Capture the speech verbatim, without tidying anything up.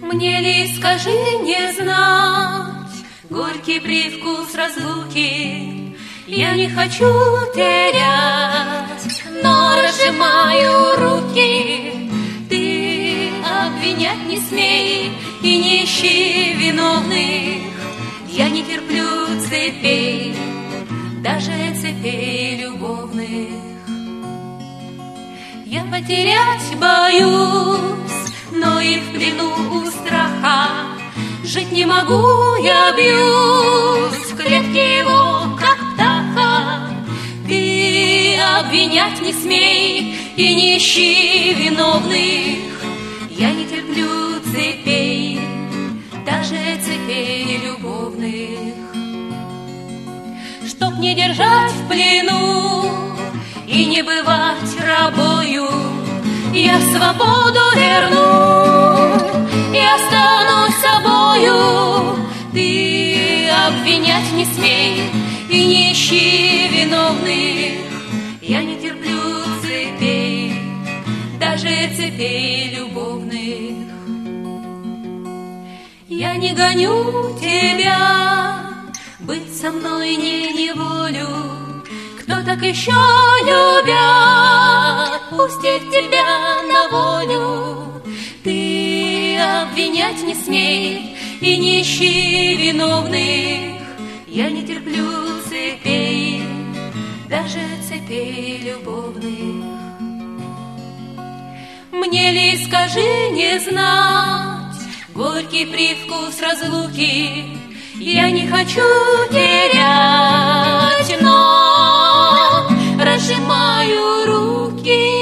Мне ли, скажи, не знать горький привкус разлуки? Я не хочу терять, но разжимаю руки. Ты обвинять не смей и не ищи виновных. Я не терплю цепей, даже цепей любовных. Я потерять боюсь, но и в плену у страха жить не могу, я бьюсь в клетке его, как птаха. Ты обвинять не смей и не ищи виновных. Я не терплю цепей, даже цепей любовных. Чтоб не держать в плену и не бывать рабою, я в свободу верну и останусь собою. Ты обвинять не смей и не ищи виновных. Я не терплю цепей, даже цепей любовных. Я не гоню тебя, быть со мной не неволю. Кто так еще любят, пустит тебя на волю. Ты обвинять не смей и не ищи виновных. Я не терплю цепей, даже цепей любовных. Мне ли, скажи, не знать горький привкус разлуки? Я не хочу терять, но разжимаю руки.